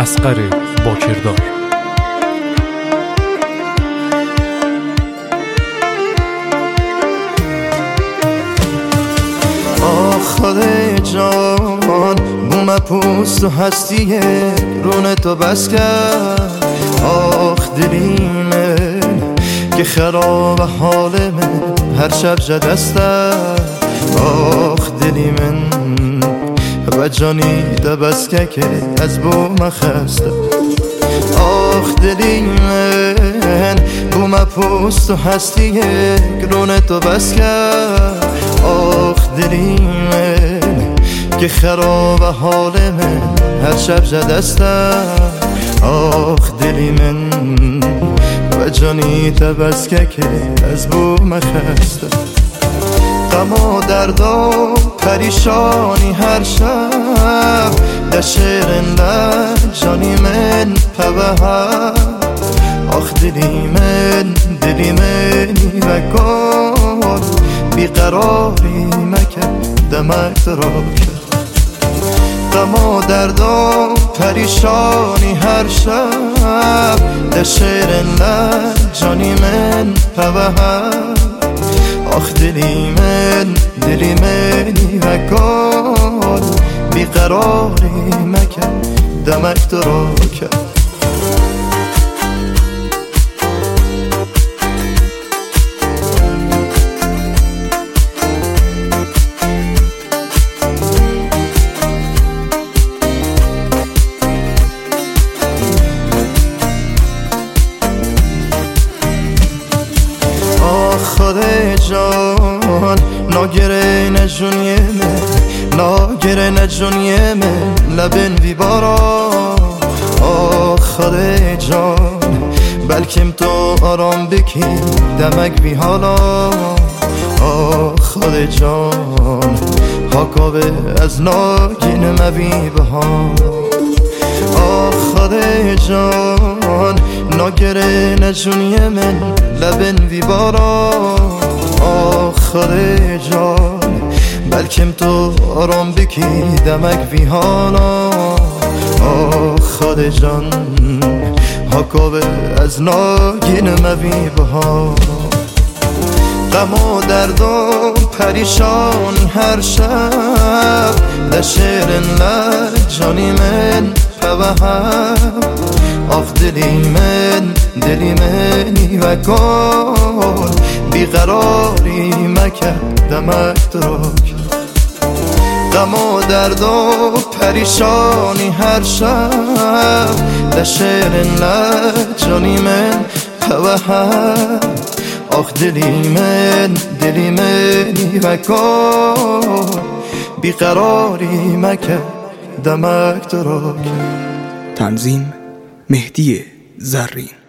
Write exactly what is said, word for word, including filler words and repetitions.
اصغر باکردار. خدای جان بوم پوست و هستیه رون تو بس کرد. آخ دلی من که خراب حال من هر شب جدسته. آخ دلی من و جانی دبسکه که از بوم خسته. آخ دلی من بوم پوست و هستیه رون تو بس کرد. آخ دلی من که خراب حال من هر شب جدسته. آخ دلی من و جانی تبسکه که از بوم خسته. غم و درد و پریشانی هر شب در شیرین لب جانی من پبهر. آخ دلی من دلی منی و گل بیقراری مکن دمک را کرد. غم و درد و پریشانی هر شب در شیرین لب جانی من پبهر. آخ دلی من دلی منی و گل بیقراری مکن دمک را کرد. خدای جان ناگره نجونیه من ناگره نجونیه من لبن بی بارا. آه خدای جان بلکم تو آرام بکی دمک بی حالا. آه خدای جان حاکاوه از ناگین مبی بها. آه خدای جان ناگره نجونیه من لبن وی بارا. آه خدای جان بلکم تو آرام بکی دمک وی حالا. آه خدای جان حاکاوه از ناگین مبی بها. غم و درد و پریشانی هر شب در شیرین لب جانی من پبهر. آخ دلی من دلی منی و گل بیقراری مکن دمک را کرد. غم و درد و پریشانی هر شب در شیرین لب جانی من پبهر. آخ دلی من دلی منی و گل بیقراری مکن دمک را کرد. تنظیم مهدی زرین.